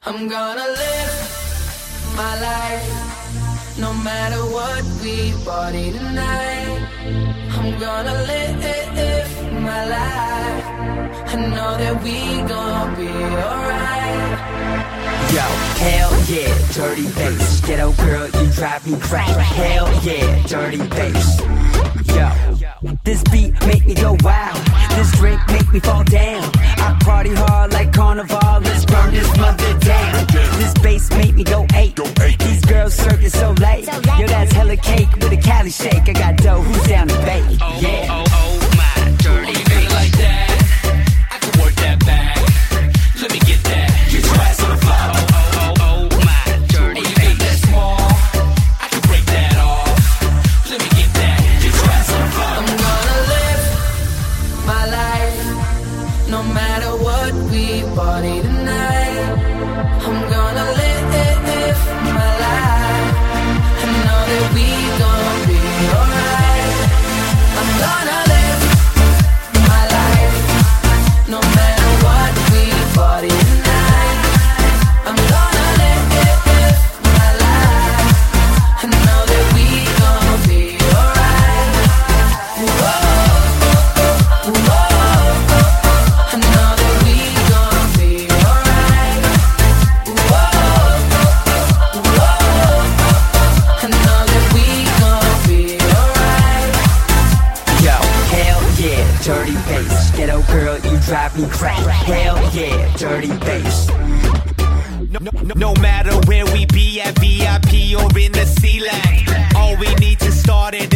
I'm gonna live my life, no matter what we party tonight. I'm gonna live my life, I know that we gon' be alright. Yo, hell yeah, dirty bass. Ghetto girl, you drive me crazy. Hell yeah, dirty bass. Yo, this beat make me go wild. This drink make me fall down. I party hard like carnival. Let's burn this mother down. This bass make me go eight. These girls circus so late. Yo, that's hella cake with a Cali shake. I got dough, who's down to bake? Yeah. Oh, my dirty bass. Like that, I can work that back. Let me get that. Get your ass on the floor. Oh, my dirty bass. That small, I can break that off. Let me get that. Get your ass on the floor. I'm gonna live my life, no matter what we party tonight. I'm gonna live my life, I know that we gon' be alright. I'm gonna live my life, no matter what we party tonight. I'm gonna live my life, I know that we gon' be alright. Whoa, whoa, I know that we gon' be alright. Whoa, whoa, I know that we gon' be alright. Yo, hell yeah, dirty bass. Ghetto girl, you drive me crazy. Hell yeah, dirty bass. No matter where we be at VIP or in the C-Lag, all we need to start it